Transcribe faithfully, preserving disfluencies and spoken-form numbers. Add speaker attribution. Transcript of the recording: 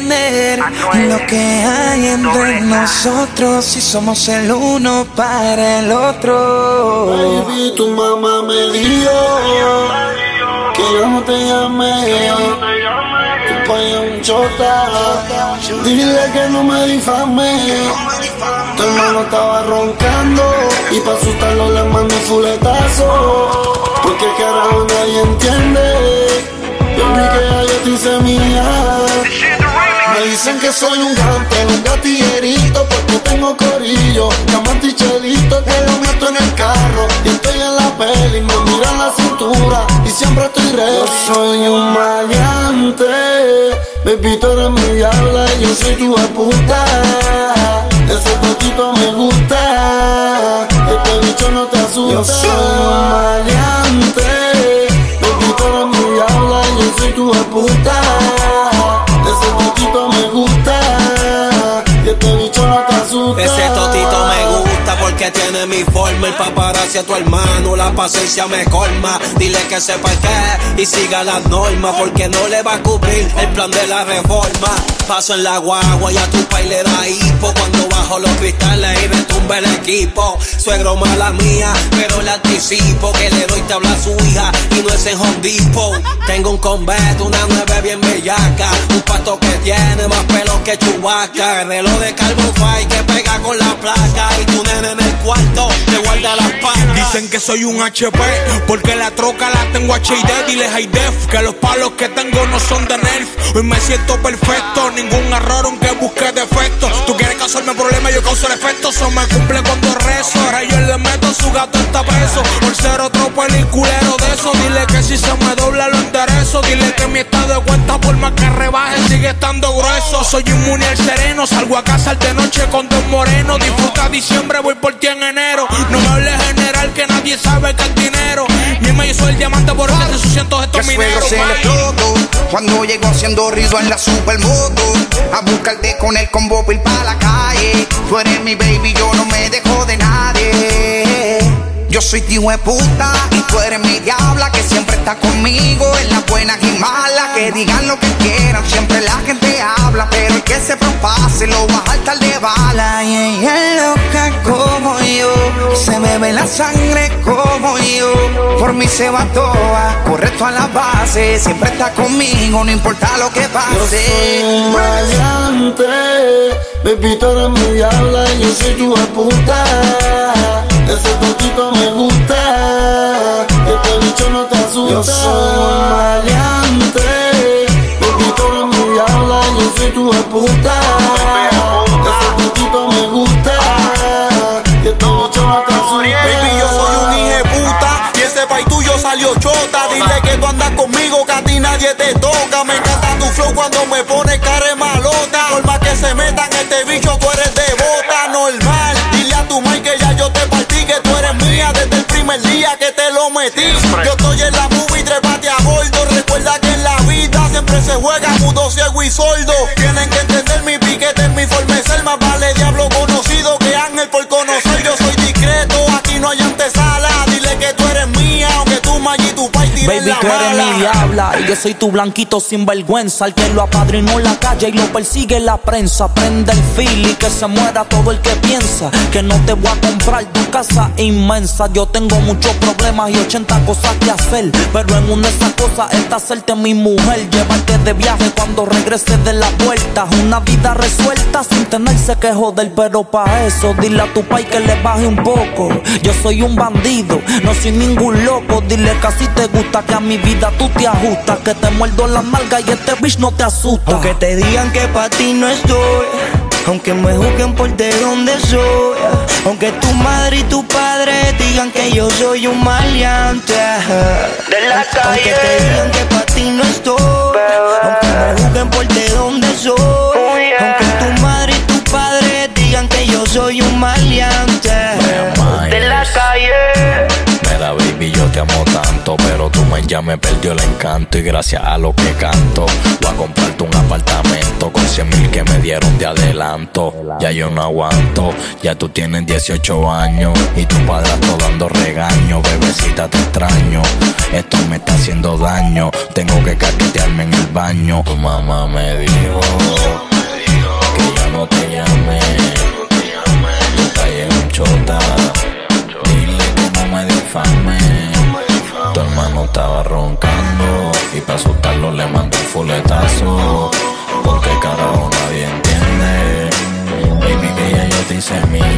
Speaker 1: entender lo que hay entre nosotros, si somos el uno para el otro.
Speaker 2: Baby, tu mamá me dijo que yo no te llamé, tu pai es un chota. Dile que no me difame. Tu hermano estaba roncando y pa' asustarlo le mando un fuletazo, porque carajo nadie entiende. Yo vi que ya yo te hice mía. Me dicen que soy un gante, un gatillerito, porque tengo corillo, diamante y chelito, que lo meto en el carro y estoy en la peli, me miran la cintura y siempre estoy ready. Yo soy un maleante, baby, tú eres mi diabla y yo soy tu puta. Ese totito me gusta, este bicho no te asusta. Yo soy un maleante, baby, tú eres mi diabla y yo soy tu puta. Ese totito me gusta, y este bicho no te asusta.
Speaker 3: Ese totito me gusta porque tiene mi forma. El paparazzi a tu hermano, la paciencia me colma. Dile que sepa el qué y siga las normas, porque no le va a cubrir el plan de la reforma. Paso en la guagua y a tu pai le da hipo cuando bajo los cristales y retumba el equipo. Suegro mala mía, pero le anticipo que le doy tabla a su hija y no es en Home Depot. Tengo un Convert, una nueve bien bellaca, un pato que tiene más pelos que Chewbacca, el reloj de Calvin Klein que pega con la placa y tu nene en el cuarto te guarda las pacas.
Speaker 4: Dicen que soy un H P porque la troca la tengo H D. Dile high def que los palos que tengo no son de Nerf. Hoy me siento perfecto, ningún error aunque busque defectos. Tú quieres causarme problemas, yo causo el efecto. Eso me cumple cuando rezo. Ahora yo le meto, su gato está preso por ser otro peliculero de eso. Dile que si se me dobla lo enderezo. Dile que mi estado de cuenta por más que rebaje sigue estando grueso. Soy inmune al sereno, salgo a casa de noche con dos morenos. Disfruta diciembre, voy por ti en enero. No me hables general que nadie sabe que es dinero. Ni me hizo el diamante por el sucientos estos mineros.
Speaker 5: Se le explotó cuando llegó haciendo ruido en la supermoto, a buscarte con el combo ir pa' la calle. Tú eres mi baby, yo no me dejo de nadie. Yo soy tío de puta y tú eres mi diabla, que siempre está conmigo en las buenas y malas. Que digan lo que quieran, siempre la gente habla, pero el que se propase lo va a saltar de bala.
Speaker 1: Y ella es loca como yo, se me ve la sangre como yo, por mí se va toda, correcto a la base, siempre está conmigo, no importa lo que pase.
Speaker 2: Yo soy un maleante, baby, tú eres mi diabla y yo soy tu puta. Ese totito me gusta, este bicho no te asusta. Yo soy un maleante, baby, tú eres mi diabla y yo soy tu puta. Ese totito me gusta, y este bicho no te asusta.
Speaker 4: Baby, yo soy un hijeputa y ese pai tuyo salió chota. Dile que tú andas conmigo, que a ti nadie te toca. Me encanta tu flow cuando me pones cara malota. Por más que se metan este bicho, tú eres de bota normal. Dile a tu mai que ya yo te partí, que tú eres mía desde el primer día que te lo metí. Yo estoy en la movie, trépate a bordo. Recuerda que en la vida siempre se juega mudo, ciego y sordo. Tienen que entender mi piquete, mi forma de ser. Más vale diablo conocido que ángel por conocer. Yo soy discreto, aquí no hay antesala. Dile que tú eres mía, aunque tú may y tu pai tiren la
Speaker 6: Baby, tú eres
Speaker 4: mala.
Speaker 6: mi diabla y yo soy tu blanquito sin vergüenza. El que lo apadrinó en la calle y lo persigue la prensa. Prende el fil y que se muera todo el que piensa que no te voy a comprar tu casa inmensa. Yo tengo muchos problemas y ochenta cosas que hacer, pero en una de esas cosas está hacerte mi mujer. Llevarte de viaje cuando regreses de la vuelta. Una vida resuelta sin tenerse que joder, pero pa' eso dile a tu pai que le baje un poco. Yo soy un bandido, no soy ningún loco. Dile que así te gusta, que a mi vida tú te ajustas, que te muerdo las nalgas y este bitch no te asusta.
Speaker 1: Aunque te digan que pa' ti no estoy, aunque me juzguen por de donde soy, aunque tu madre y tu padre digan que yo soy un maleante de la calle. Aunque te digan que pa' ti no estoy, aunque me juzguen por de donde soy, aunque tu madre y tu padre digan que yo soy un maleante de la calle.
Speaker 7: Mira, baby, yo te amo tanto, pero tu man ya me perdió el encanto. Y gracias a lo que canto, voy a comprarte un apartamento con cien mil que me dieron de adelanto. Ya yo no aguanto, ya tú tienes dieciocho años y tu padrastro dando regaño. Bebecita, te extraño, esto me está haciendo daño. Tengo que caquetearme en el baño. Tu mamá me dijo ser mío.